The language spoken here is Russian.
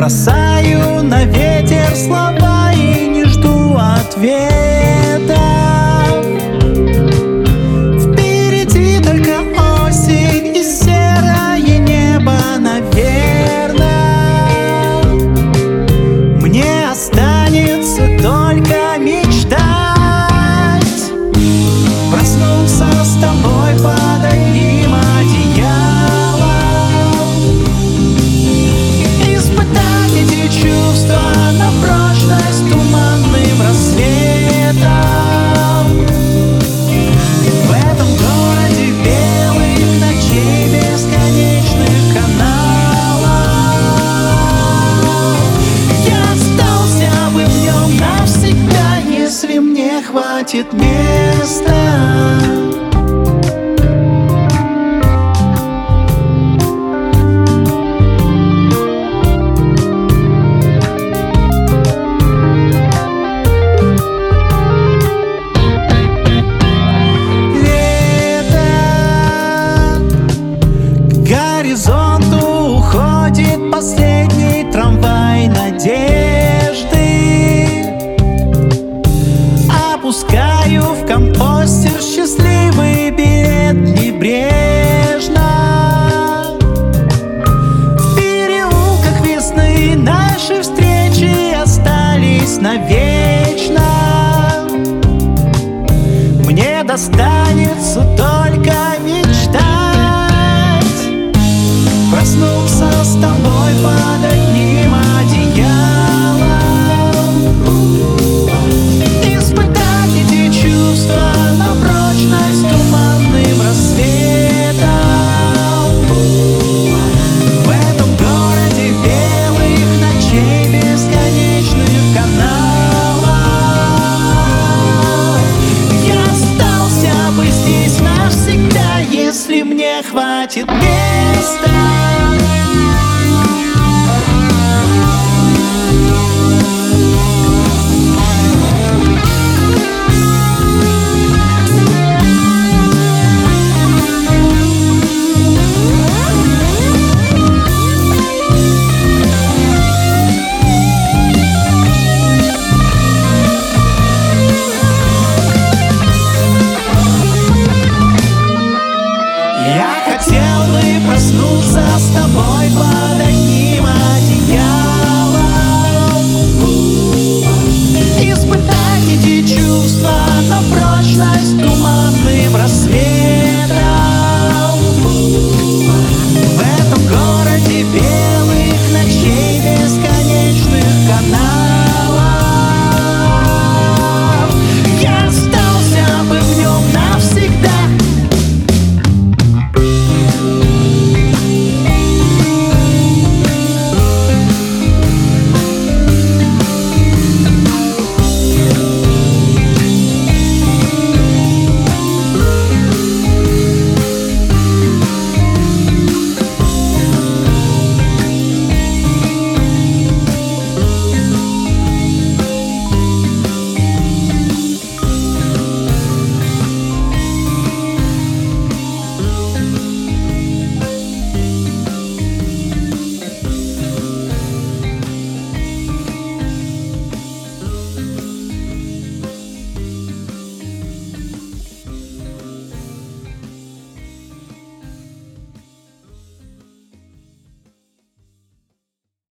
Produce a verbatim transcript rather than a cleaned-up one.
Бросаю на ветер слова и не жду ответа. Впереди только осень и серое небо, наверное. Мне останется только мечтать. Проснулся с тобой под одним одеялом. Испытать эти чувства на прочность туманным рассветом. В этом городе белых ночей бесконечных каналов я остался бы в нем навсегда, если мне хватит места. Горизонту уходит последний трамвай надежды. Опускаю в компостер счастливый билет небрежно. В переулках весны наши встречи остались навечно. Мне достанется только мечтать. Проснулся с тобой под